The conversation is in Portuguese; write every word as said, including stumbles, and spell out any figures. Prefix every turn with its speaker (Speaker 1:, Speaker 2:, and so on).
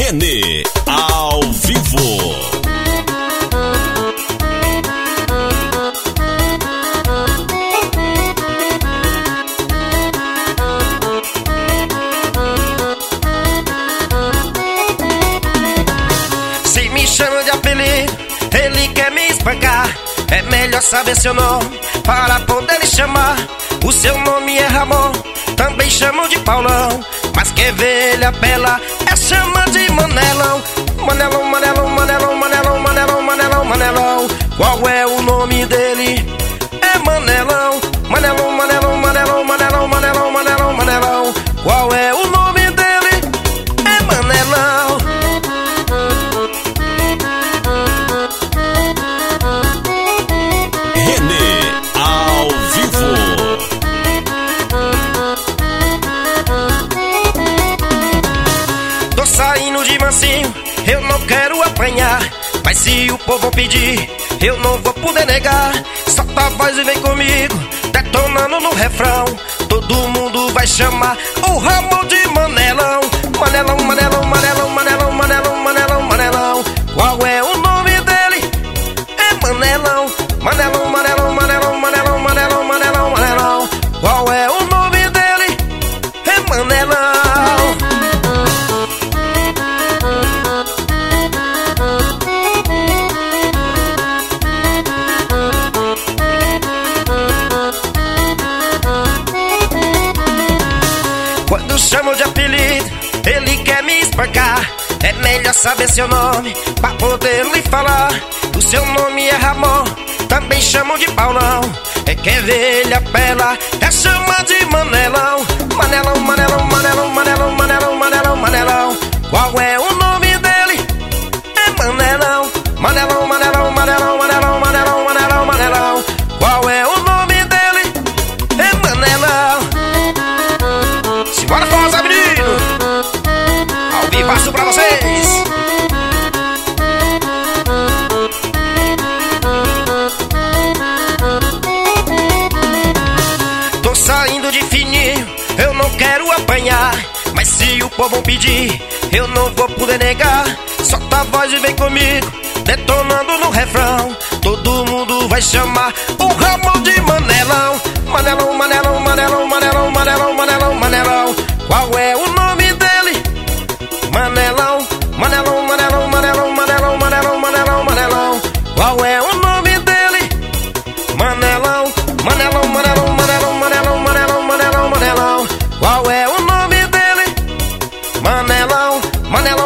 Speaker 1: Renê ao vivo.
Speaker 2: Se me chama de apelido, ele quer me espancar. É melhor saber seu nome para poder lhe chamar. O seu nome é Ramon, também chamam de Paulão, mas quer ver ele apelar é chama de Manelão. Manelão, Manelão, Manelão, Manelão, Manelão, Manelão, Manelão. Qual é o nome dele? É Manelão. Manelão, Manelão, Manelão, Manelão, Manelão, Manelão, Manelão. Qual é o nome dele? É Manelão.
Speaker 1: Renê ao vivo.
Speaker 2: Tô saindo de mansinho, eu não quero apanhar, mas se o povo pedir, eu não vou poder negar. Solta a voz e vem comigo, detonando no refrão. Todo mundo vai chamar o Ramon de Manelão. Manelão, Manelão, Manelão, Manelão, Manelão, Manelão, Manelão. Qual é o nome dele? É Manelão. Manelão, Manelão, Manelão, Manelão, Manelão, Manelão, Manelão. Qual é o nome dele? É Manelão. Quando chamo de apelido, ele quer me espancar. É melhor saber seu nome pra poder lhe falar. O seu nome é Ramon, também chamam de Paulão. É quer ver ele apelar é chama de Manelão. Manelão, Manelão, Manelão, Manelão, Manelão, Manelão, Manelão. Qual é o nome dele? É Manelão. Manelão, Manelão, Manelão, Manelão, Manelão, Manelão, Manelão. Qual é o nome dele? É Manelão. Simbora, força, menino! Ao vivaço pra vocês! Tô saindo de fininho, eu não quero apanhar, mas se o povo pedir, eu não vou poder negar. Solta a voz e vem comigo, detonando no refrão. Todo mundo vai chamar o Ramon de Manelão. Manelão, Manelão, Manelão, Manelão, Manelão, Manelão, Manelão. Qual é o nome dele? Manelão. Manelão, Manelão, Manelão, Manelão, Manelão, Manelão, Manelão. Qual é o nome dele? Manelão. Manelão, Manelão, Manelão, Manelão, Manelão, Manelão, Manelão. Qual é o nome dele? Manelão. Manelão.